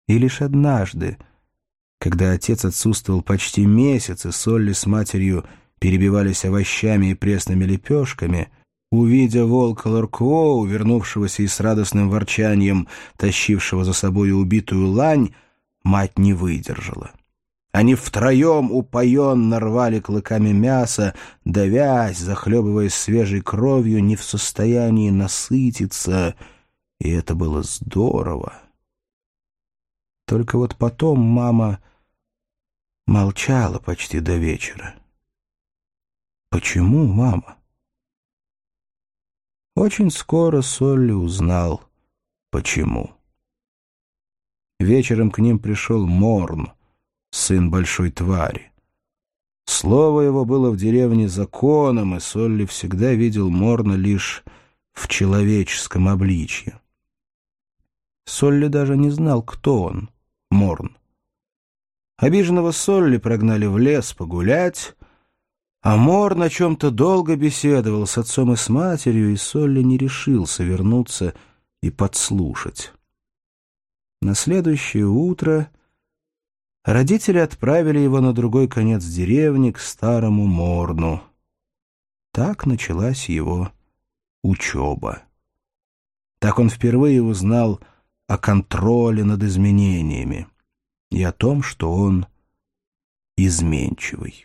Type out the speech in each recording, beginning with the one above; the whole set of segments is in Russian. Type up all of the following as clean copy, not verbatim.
И лишь однажды, когда отец отсутствовал почти месяц, и Солли с матерью перебивались овощами и пресными лепешками, увидя волка Лорквоу, вернувшегося и с радостным ворчанием тащившего за собой убитую лань, мать не выдержала. Они втроем упоенно рвали клыками мясо, давясь, захлебываясь свежей кровью, не в состоянии насытиться, и это было здорово. Только вот потом мама молчала почти до вечера. Почему мама? Очень скоро Солли узнал, почему. Вечером к ним пришел Морн, сын большой твари. Слово его было в деревне законом, и Солли всегда видел Морна лишь в человеческом обличье. Солли даже не знал, кто он, Морн. Обиженного Солли прогнали в лес погулять, а Морн о чем-то долго беседовал с отцом и с матерью, и Солли не решился вернуться и подслушать. На следующее утро родители отправили его на другой конец деревни к старому Морну. Так началась его учеба. Так он впервые узнал о контроле над изменениями и о том, что он изменчивый.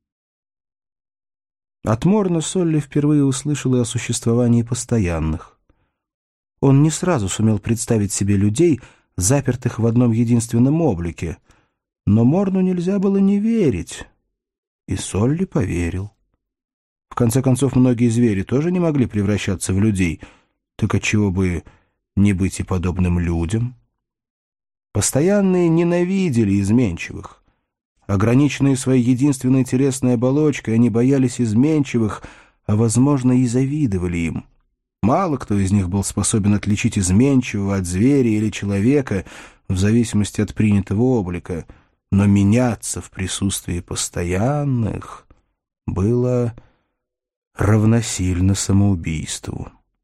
От Морна Солли впервые услышал и о существовании постоянных. Он не сразу сумел представить себе людей, запертых в одном единственном облике, но Морну нельзя было не верить, и Солли поверил. В конце концов, многие звери тоже не могли превращаться в людей, так отчего бы не быть и подобным людям? Постоянные ненавидели изменчивых. Ограниченные своей единственной телесной оболочкой, они боялись изменчивых, а, возможно, и завидовали им. Мало кто из них был способен отличить изменчивого от зверя или человека в зависимости от принятого облика, но меняться в присутствии постоянных было равносильно самоубийству.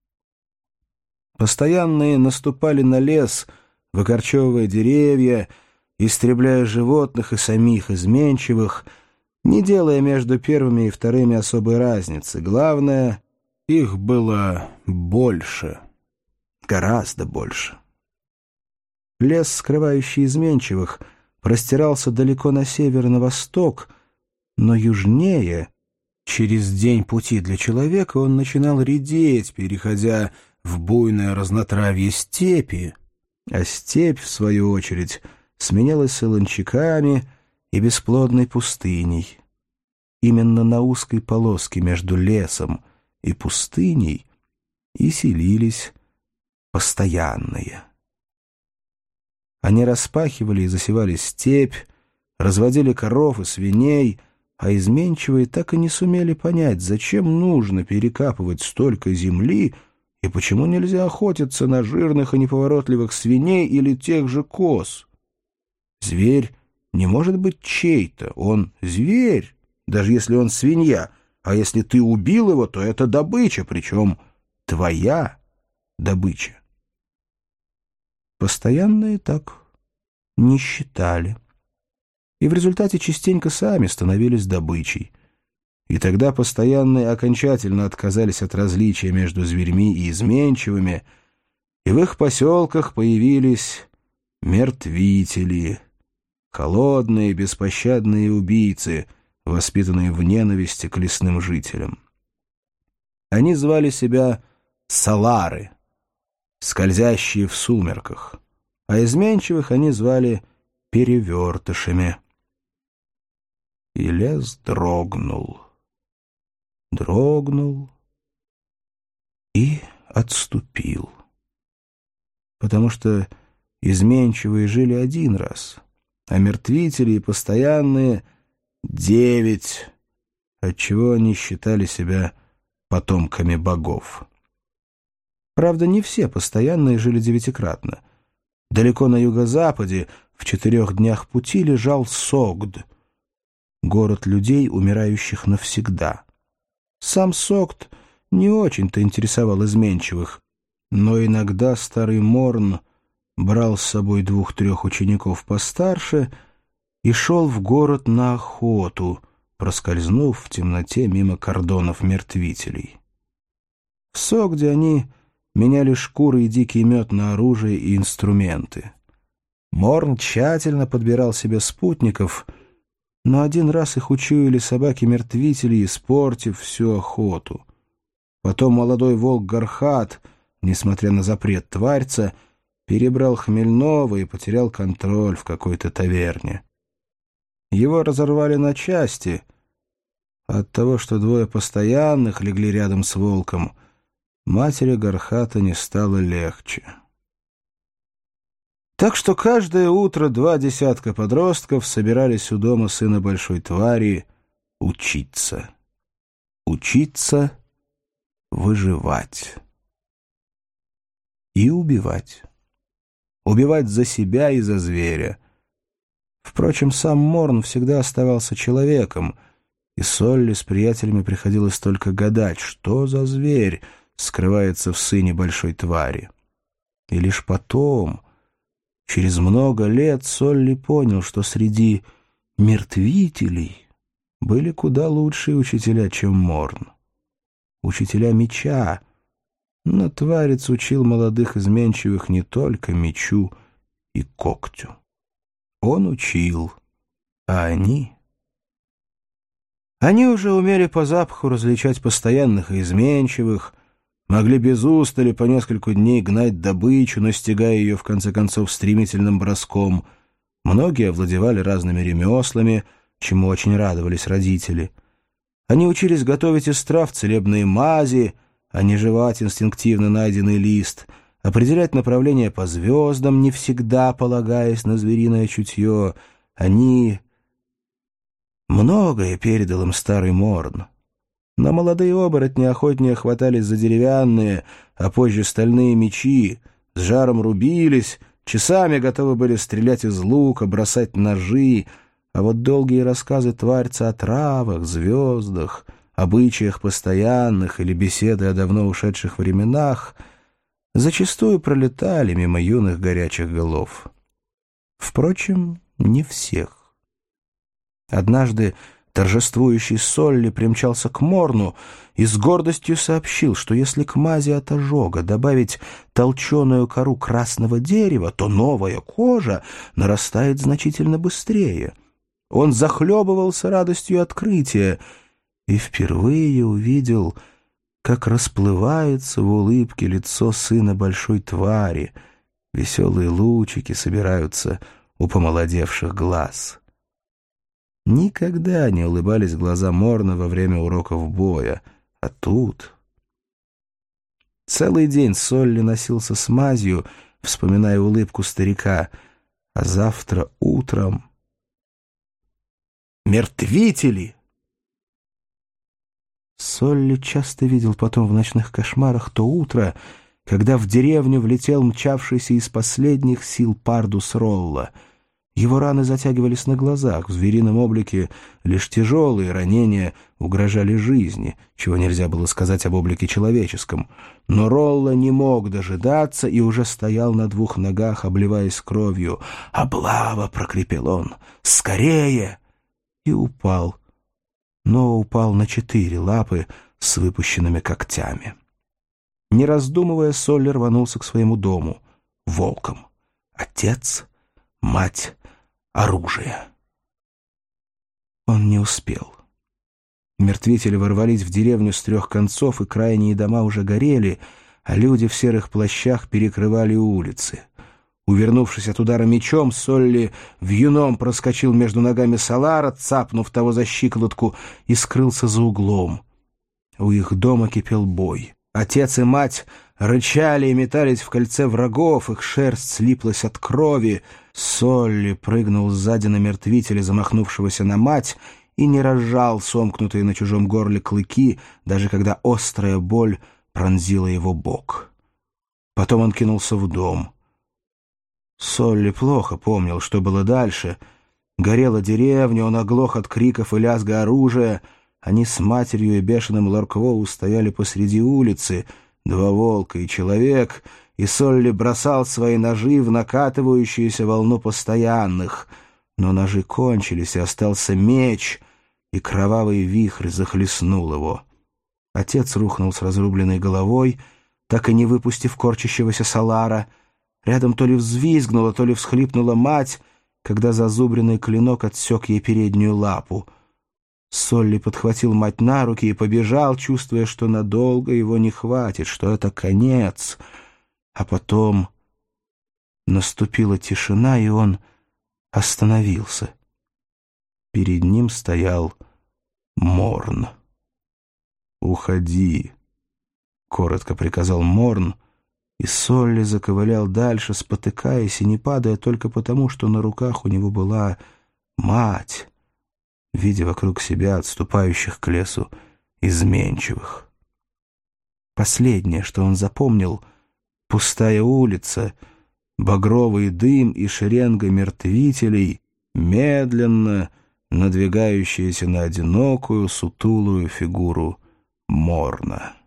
Постоянные наступали на лес, выкорчевывая деревья, истребляя животных и самих изменчивых, не делая между первыми и вторыми особой разницы. Главное, их было больше, гораздо больше. Лес, скрывающий изменчивых, простирался далеко на север и на восток, но южнее, через день пути для человека, он начинал редеть, переходя в буйное разнотравье степи, а степь, в свою очередь, сменялась солончаками и бесплодной пустыней. Именно на узкой полоске между лесом и пустыней и селились постоянные. Они распахивали и засевали степь, разводили коров и свиней, а изменчивые так и не сумели понять, зачем нужно перекапывать столько земли и почему нельзя охотиться на жирных и неповоротливых свиней или тех же коз. Зверь не может быть чей-то, он зверь, даже если он свинья, а если ты убил его, то это добыча, причем твоя добыча. Постоянные так не считали, и в результате частенько сами становились добычей. И тогда постоянные окончательно отказались от различия между зверьми и изменчивыми, и в их поселках появились мертвители, холодные, беспощадные убийцы, воспитанные в ненависти к лесным жителям. Они звали себя салары, скользящие в сумерках, а изменчивых они звали перевертышами. И лес дрогнул и отступил, потому что изменчивые жили один раз, а мертвители и постоянные — 9, отчего они считали себя потомками богов. Правда, не все постоянные жили девятикратно. Далеко на юго-западе, в 4 днях пути, лежал Согд, город людей, умирающих навсегда. Сам Согд не очень-то интересовал изменчивых, но иногда старый Морн брал с собой 2-3 учеников постарше и шел в город на охоту, проскользнув в темноте мимо кордонов мертвителей. В Согде они меняли шкуры и дикий мед на оружие и инструменты. Морн тщательно подбирал себе спутников, но один раз их учуяли собаки-мертвители, испортив всю охоту. Потом молодой волк Гархат, несмотря на запрет тварьца, перебрал хмельного и потерял контроль в какой-то таверне. Его разорвали на части. От того, что 2 постоянных легли рядом с волком, матери Гархата не стало легче. Так что каждое утро 2 десятка подростков собирались у дома сына большой твари учиться. Учиться выживать. И убивать. Убивать за себя и за зверя. Впрочем, сам Морн всегда оставался человеком, и Солли с приятелями приходилось только гадать, что за зверь скрывается в сыне большой твари. И лишь потом, через много лет, Солли понял, что среди мертвителей были куда лучшие учителя, чем Морн. Учителя меча, но тварец учил молодых изменчивых не только мечу и когтю. Он учил, а они... Они уже умели по запаху различать постоянных и изменчивых, могли без устали по несколько дней гнать добычу, настигая ее, в конце концов, стремительным броском. Многие овладевали разными ремеслами, чему очень радовались родители. Они учились готовить из трав целебные мази, а не жевать инстинктивно найденный лист, определять направление по звездам, не всегда полагаясь на звериное чутье. Они... Многое передал им старый Морн. Но молодые оборотни охотнее хватались за деревянные, а позже стальные мечи, с жаром рубились, часами готовы были стрелять из лука, бросать ножи, а вот долгие рассказы тварьца о травах, звездах, обычаях постоянных или беседы о давно ушедших временах зачастую пролетали мимо юных горячих голов. Впрочем, не всех. Однажды торжествующий Солли примчался к Морну и с гордостью сообщил, что если к мази от ожога добавить толченую кору красного дерева, то новая кожа нарастает значительно быстрее. Он захлебывался радостью открытия и впервые увидел, как расплывается в улыбке лицо сына большой твари, веселые лучики собираются у помолодевших глаз. Никогда не улыбались глаза Морна во время уроков боя, а тут... Целый день Солли носился с мазью, вспоминая улыбку старика, а завтра утром... Мертвители! Солли часто видел потом в ночных кошмарах то утро, когда в деревню влетел мчавшийся из последних сил Пардус Ролла. Его раны затягивались на глазах, в зверином облике лишь тяжелые ранения угрожали жизни, чего нельзя было сказать об облике человеческом. Но Ролла не мог дожидаться и уже стоял на 2 ногах, обливаясь кровью. «Облава!» — прокрепел он. «Скорее!» И упал. Но упал на 4 лапы с выпущенными когтями. Не раздумывая, Солли рванулся к своему дому. Волком. Отец, мать, оружие. Он не успел. Мертвители ворвались в деревню с 3 концов, и крайние дома уже горели, а люди в серых плащах перекрывали улицы. Увернувшись от удара мечом, Солли вьюном проскочил между ногами Салара, цапнув того за щиколотку, и скрылся за углом. У их дома кипел бой. Отец и мать рычали и метались в кольце врагов, их шерсть слиплась от крови. Солли прыгнул сзади на мертвителя, замахнувшегося на мать, и не разжал сомкнутые на чужом горле клыки, даже когда острая боль пронзила его бок. Потом он кинулся в дом. Солли плохо помнил, что было дальше. Горела деревня, он оглох от криков и лязга оружия. Они с матерью и бешеным Лорквоу стояли посреди улицы, 2 волка и человек, и Солли бросал свои ножи в накатывающуюся волну постоянных. Но ножи кончились, и остался меч, и кровавый вихрь захлестнул его. Отец рухнул с разрубленной головой, так и не выпустив корчащегося Салара. Рядом то ли взвизгнула, то ли всхлипнула мать, когда зазубренный клинок отсек ей переднюю лапу. Солли подхватил мать на руки и побежал, чувствуя, что надолго его не хватит, что это конец. А потом наступила тишина, и он остановился. Перед ним стоял Морн. «Уходи», — коротко приказал Морн, и Солли заковылял дальше, спотыкаясь и не падая только потому, что на руках у него была мать, видя вокруг себя отступающих к лесу изменчивых. Последнее, что он запомнил — пустая улица, багровый дым и шеренга мертвителей, медленно надвигающиеся на одинокую сутулую фигуру Морна.